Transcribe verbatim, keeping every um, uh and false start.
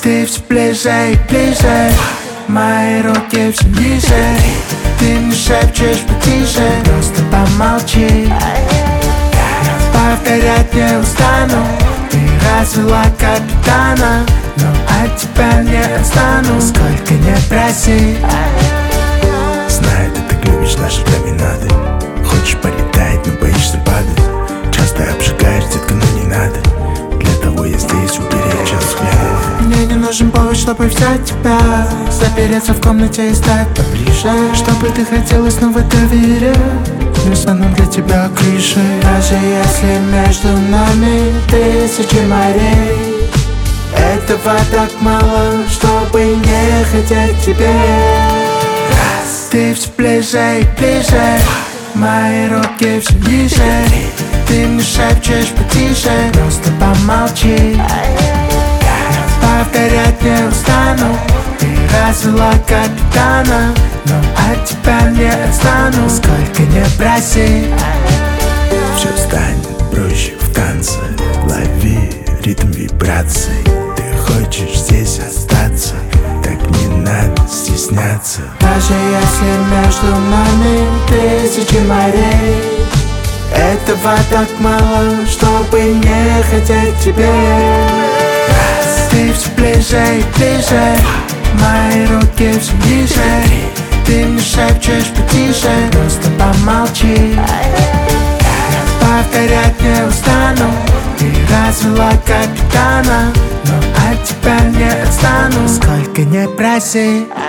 Ты все ближе и ближе, мои руки все ниже. Ты мне шепчешь потише, просто помолчи. Повторять не устану, ты развела капитана, но от тебя не отстану, сколько не проси. Знаю, ты так любишь наши променады. Хочешь полетать, но боишься падать. Часто обжигаешь, детка, но не надо. Для того я здесь, уберечь час взгляд. Мне не нужен повод, чтобы взять тебя, запереться в комнате и стать поближе, чтобы ты хотела снова доверять. Я стану для тебя крышей, даже если между нами тысячи морей. Этого так мало, чтобы не хотеть тебе. Раз. Ты все ближе и ближе, мои руки все ниже. Ты мне шепчешь потише, просто помолчи. Повторять не устану, ты развела капитана, но от тебя не отстану, сколько не проси. Все станет проще в танце. Лови ритм вибраций. Ты хочешь здесь остаться, так не надо стесняться. Даже если между нами тысячи морей, этого так мало, чтобы не хотеть тебе. Раз. Ты все ближе и ближе, мои руки все ниже. Ты мне шепчешь потише, просто помолчи. Повторять не устану, ты развела капитана, но от тебя не отстану, сколько не проси.